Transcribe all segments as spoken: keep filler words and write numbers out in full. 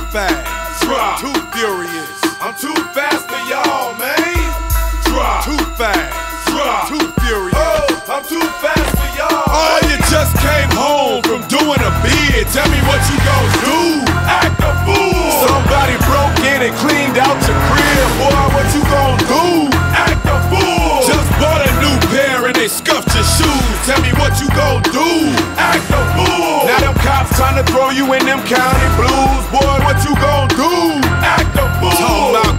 fast, drop. too furious. I'm too fast for y'all, man. Drop. Too fast, Drop. too furious. Oh, I'm too fast for y'all. Oh, you just came home from doing a bid. Tell me what you gon' do. Act a fool. Somebody broke in and cleaned out your crib. Boy, what you gon' do? Act a fool. Just bought a new pair and they scuffed your shoes. Tell me what you gon' do. Act a fool. Now them cops tryna throw you in them county blues. Boy, what you gon' do? Act a fool. Talking about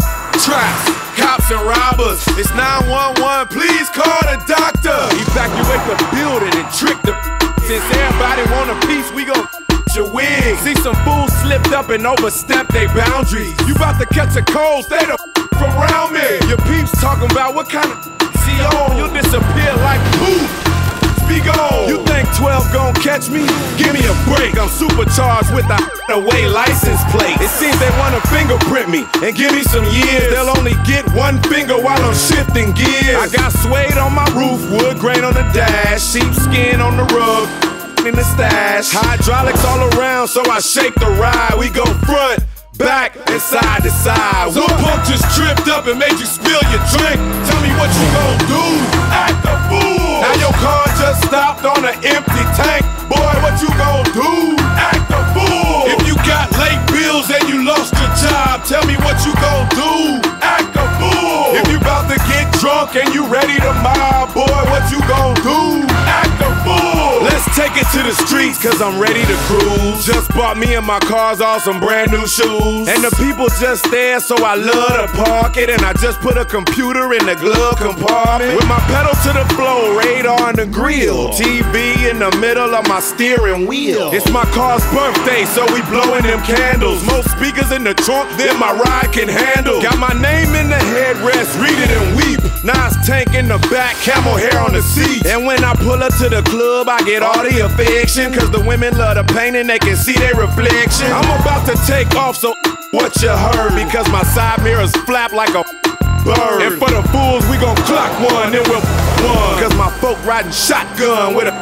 traps, cops and robbers. It's nine one one, please call the doctor. Evacuate the building and trick the. Since everybody want a piece, we gon' your wig. See some fools slipped up and overstepped their boundaries. You bout to catch a cold, stay the from around me. Your peeps talking about what kind of see on. You'll disappear like poof. Be gone. You think twelve gon' catch me? Give me a break. I'm supercharged with a away license plate. It seems they wanna fingerprint me and give me some years. They'll only get one finger while I'm shifting gears. I got suede on my roof, wood grain on the dash, sheepskin on the rug, in the stash. Hydraulics all around, so I shake the ride. We go front, back, and side to side. One pump just tripped up and made you spill your drink. Tell me what you gon' do. Act a fool. Now your car just stopped on an empty tank. Boy, what you gon' do? Act a fool. If you got late bills and you lost your job, tell me what you gon' do. Act a fool. If you bout to get drunk and you ready to mob, boy, what you gon' do? Act a fool. Let's take it to the streets, cause I'm ready to cruise. Just bought me and my cars all some brand new shoes. And the people just there, so I love to park it. And I just put a computer in the glove compartment. With my pedal to the floor, radar in the grill, T V in the middle of my steering wheel. It's my car's birthday, so we blowing them candles. More speakers in the trunk than my ride can handle. Got my name in the headrest, read it and weep. Nas tank in the back, camel hair on the seat. And when I pull up to the club, I get all the affection. Cause the women love the paint and they can see their reflection. I'm about to take off, so what you heard? Because my side mirrors flap like a bird. And for the fools, we gon' clock one, then we'll one. Cause my folk riding shotgun with a.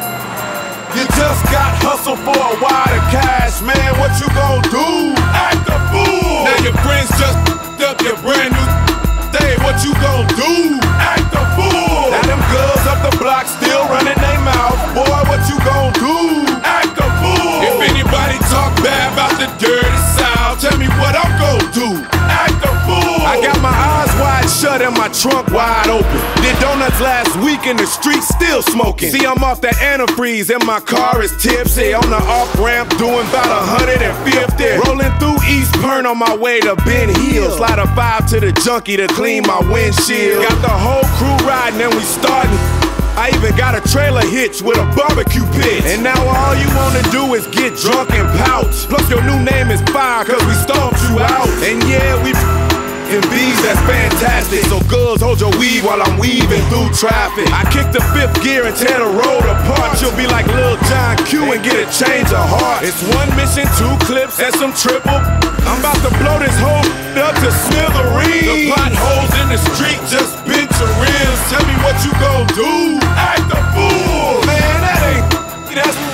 You just got hustle for a wad of cash, man, what you gon' do? Act a fool. Now your friends just up your brand new day, what you gon' do? Act a fool. Now them girls up the block still running their mouth, boy, what you gon' do? Act a fool. If anybody talk bad about the dirty South, tell me what I'm gon' do. Act a fool. I got my eyes wide shut and my trunk wide open. Did donuts last week in the street, still smoking. See, I'm off that antifreeze and my car is tipsy. On the off-ramp doing about a hundred fifty. Rolling through East Pern on my way to Ben Hill. Slide a five to the junkie to clean my windshield. Got the whole crew riding and we starting. I even got a trailer hitch with a barbecue pit. And now all you wanna do is get drunk and pout. Plus your new name is Fire, cause we stomped you out. And yeah, we in B's, that's fantastic. So girls, hold your weed while I'm weaving through traffic. I kick the fifth gear and tear the road apart. You'll be like Lil John Q and get a change of heart. It's one mission, two clips, and some triple. I'm about to blow this whole up to smithereens. The potholes in the street just bent your rims. Tell me what you gon' do. Act a fool. Man, that ain't, that's